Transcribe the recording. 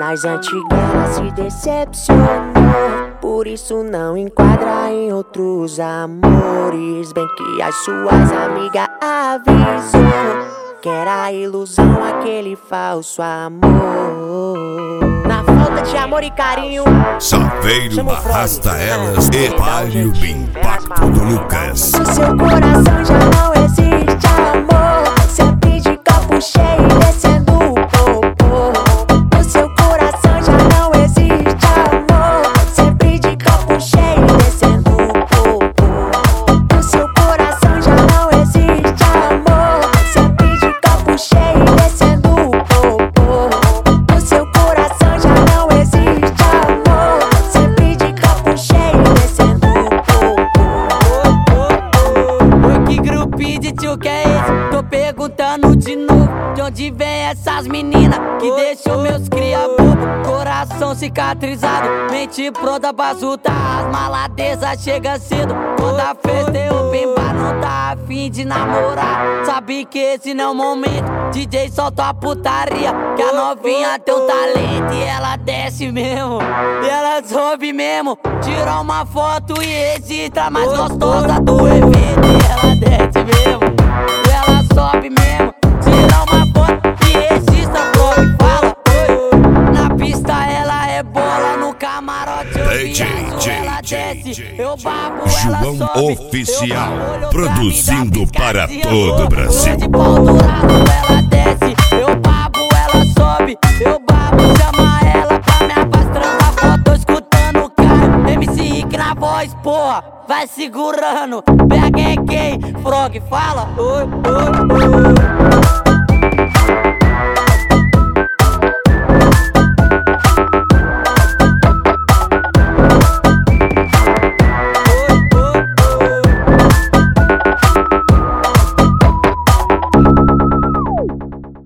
Nas antigas ela se decepcionou, por isso não enquadra em outros amores. Bem que as suas amigas avisou que era ilusão aquele falso amor. Na falta de amor e carinho, Saveiro arrasta elas e palha o impacto do Lucas. no seu coração já não existe amor, sempre de copo cheio e descendo o popô. No seu coração já não existe amor, sempre de copo cheio e descendo o popô. No seu coração já não existe amor, sempre de copo cheio e descendo o popô. No seu coração já não existe amor, sempre de copo cheio e descendo o popô. Oi, que grupinho de tio que é esse? Tô perguntando de novo, de onde vem essas meninas que deixou meus cria bobo, coração cicatrizado, mente pronta pra zultar. As maladezas chega cedo, quando a festa é open bar, não tá afim de namorar. Sabe que esse não é o momento, DJ solta a putaria, que a novinha tem um talento e ela desce mesmo, e ela sobe mesmo. Tira uma foto e registra a mais gostosa do evento, e ela desce mesmo, e ela sobe mesmo. Tira uma foto e registra, e fala oi. Na pista ela é bola, no camarote eu viajo, ela desce, eu babo, ela João sobe. Oficial, Eu olho pra produzindo vida, para piscadinha, todo o Brasil. de pau dourado, ela desce, eu babo, ela sobe, eu babo, chama ela pra me apastrando a foto, tô escutando o Caio, MC Rick na voz, porra, vai segurando, pega quem, Frog, fala, oi, oi, oi.